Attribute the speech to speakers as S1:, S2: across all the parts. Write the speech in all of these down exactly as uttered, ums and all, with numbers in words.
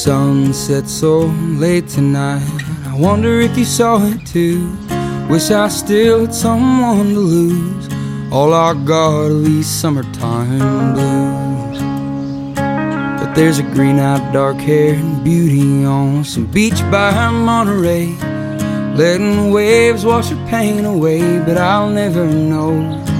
S1: sun sets so late tonight, I wonder if you saw it too. Wish I still had someone to lose. All I got are these summertime blues. But there's a green-eyed, dark-haired beauty on some beach by Monterey, letting waves wash her pain away, but I'll never know.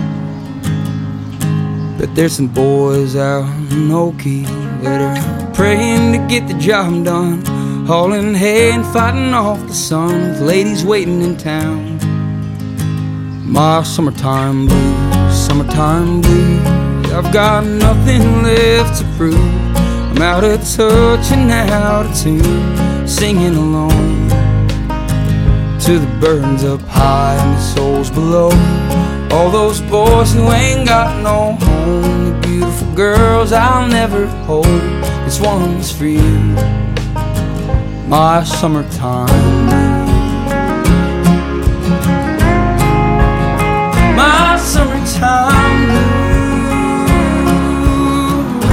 S1: But there's some boys out in Okie that are praying to get the job done, hauling hay and fighting off the sun with ladies waiting in town. My summertime blues, summertime blues, I've got nothing left to prove. I'm out of touch and out of tune, singing alone to the birds up high and the souls below. All those boys who ain't got no home, the beautiful girls I'll never hold. This one's for you, my summertime blues. My summertime blues.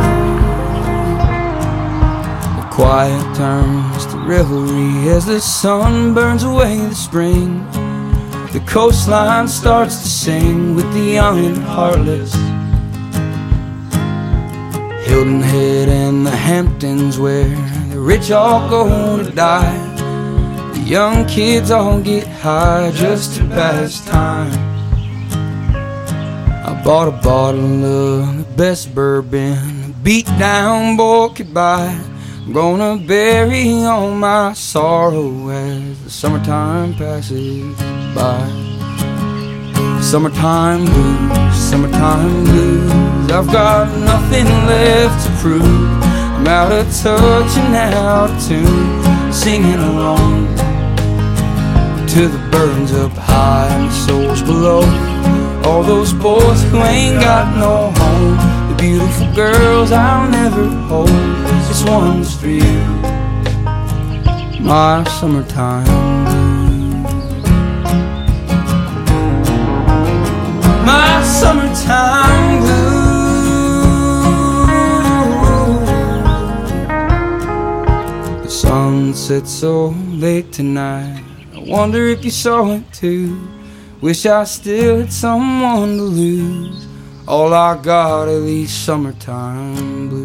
S1: The quiet turns to revelry as the sun burns away the spring. The coastline starts to sing with the young and heartless. Hilton Head and the Hamptons, where the rich all go to die, the young kids all get high just to pass time. I bought a bottle of the best bourbon a beat down boy could buy. I'm gonna bury all my sorrow as the summertime passes by. Summertime blues, summertime blues, I've got nothing left to prove. I'm out of touch and out of tune, singing along to the birds up high and the souls below. All those boys who ain't got no home, the beautiful girls I'll never hold. This one's for you, my summertime blues. My summertime blues. The sun sets so late tonight, I wonder if you saw it too. Wish I still had someone to lose. All I got are these summertime blues.